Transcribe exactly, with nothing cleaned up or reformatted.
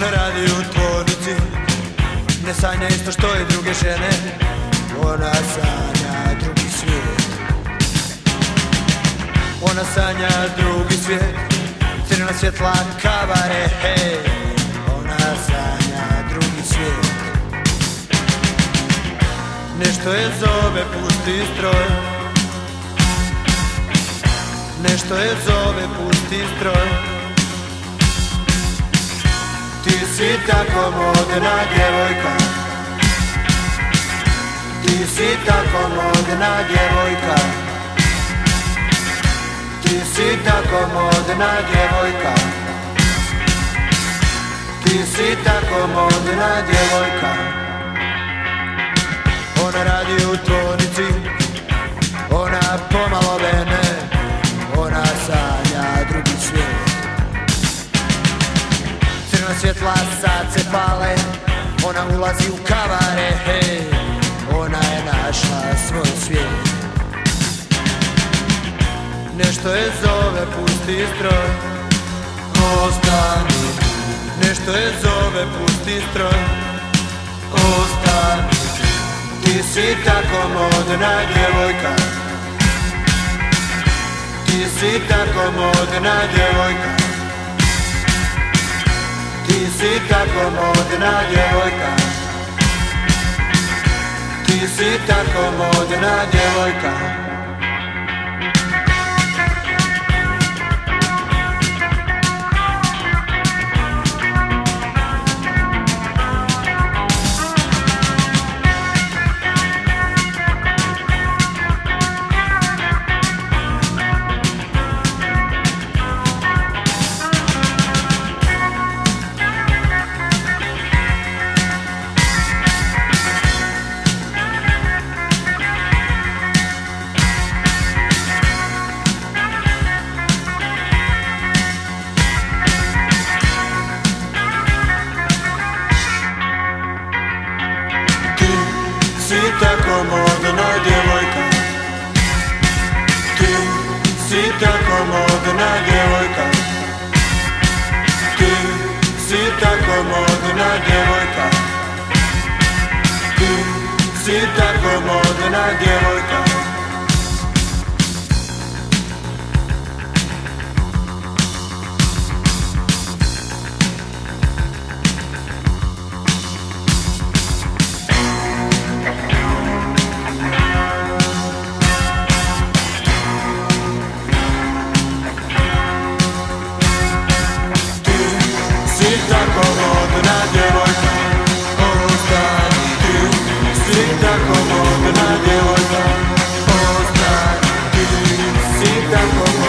Ona radi u tvornici, ne sanja isto što i druge žene. Ona sanja drugi svijet. Ona sanja drugi svijet, crvena svjetla kavare, hej. Ona sanja drugi svijet. Nešto je zove, pusti stroj. Nešto je zove, pusti stroj. Ti si tako modna djevojka. Ti si tako modna djevojka. Ti si tako modna djevojka. Ti si tako modna djevojka. Ona radi u tvornici, ona pomalo vene. Ona sanja drugi svijet. Crvena svjetla sad se pale, ona ulazi u kavare, hej. Ona je našla svoj svijet. Nešto je zove, pusti stroj. Ostani. Nešto je zove, pusti stroj. Ostani. Ti si tako modna djevojka. Ti si tako modna djevojka. Ti si tako modna djevojka. Ti si tako modna djevojka. Ti si tako modna djevojka. Ti si tako modna djevojka. Ti si tako modna djevojka. Ti si tako modna djevojka. Tako modna djevojka, ostani. Ti si tako modna djevojka, ostani. Ti si tako